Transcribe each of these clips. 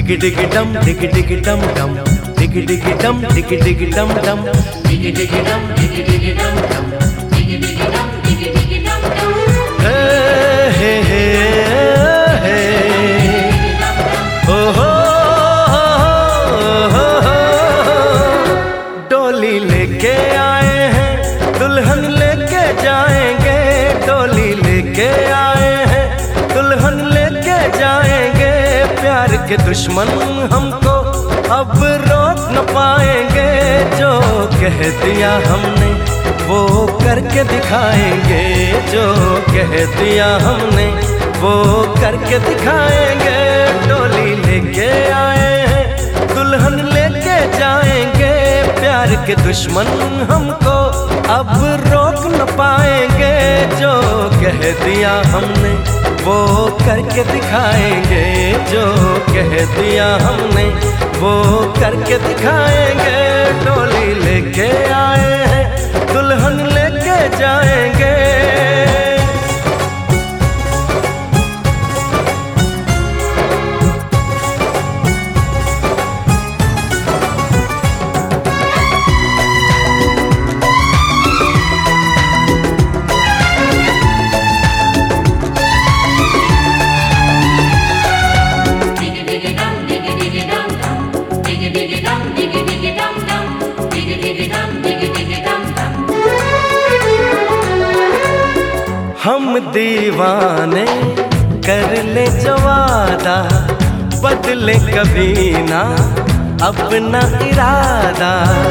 डिग डिग डम डिग डिग डम डम डिग डिग डम डिग डिग डम डम डिग डिग डम डिग डिग डम डम डिग डिग डम डिग डिग डम डम हे हे हे ओ हो डोली लेके आए हैं दुल्हन लेके जाएंगे, डोली लेके आए हैं दुल्हन लेके जाएंगे। प्यार के दुश्मन हमको अब रोक न पाएंगे, जो कह दिया हमने वो करके दिखाएंगे, जो कह दिया हमने वो करके दिखाएंगे। डोली लेके आए हैं दुल्हन लेके जाएंगे, प्यार के दुश्मन हमको अब रोक न पाएंगे, जो कह दिया हमने वो करके दिखाएंगे, जो कह दिया हमने वो करके दिखाएंगे। डोली लेके आए हैं दुल्हन लेके जाएंगे। हम दीवाने कर ले जो वादा, बदले कभी ना अपना इरादा।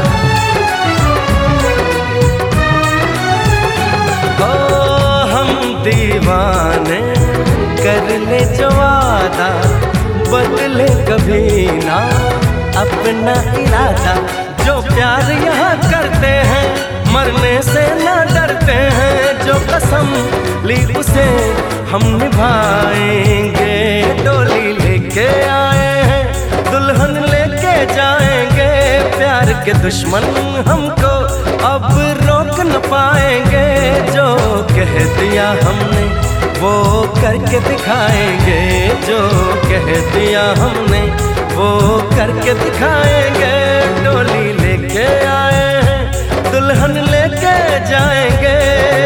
ओ हम दीवाने कर ले जो वादा, बदले कभी ना अपना इरादा। जो प्यार यहाँ करते हैं मरने से ना डरते हैं, जो कसम ली उसे हम निभाएंगे। डोली लेके आए हैं दुल्हन लेके जाएंगे, प्यार के दुश्मन हमको अब रोक न पाएंगे, जो कह दिया हमने वो करके दिखाएंगे, जो कह दिया हमने वो करके दिखाएंगे। डोली लेके आए हैं दुल्हन लेके जाएंगे।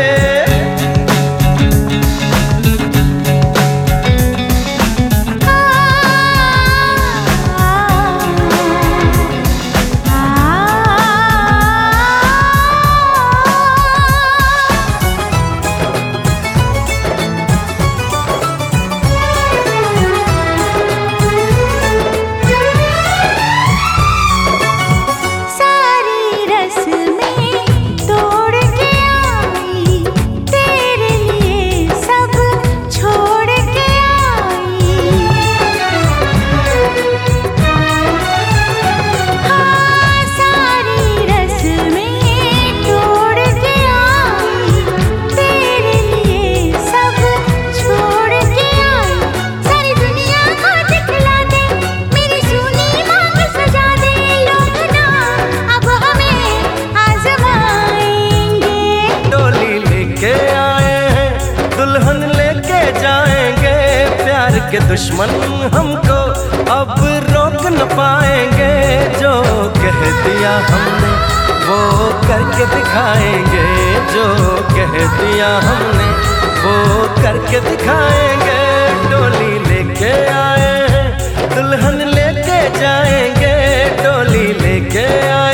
के दुश्मन हमको अब रोक न पाएंगे, जो कह दिया हमने वो करके दिखाएंगे, जो कह दिया हमने वो करके दिखाएंगे। डोली लेके आए हैं दुल्हन लेके जाएंगे, डोली लेके आए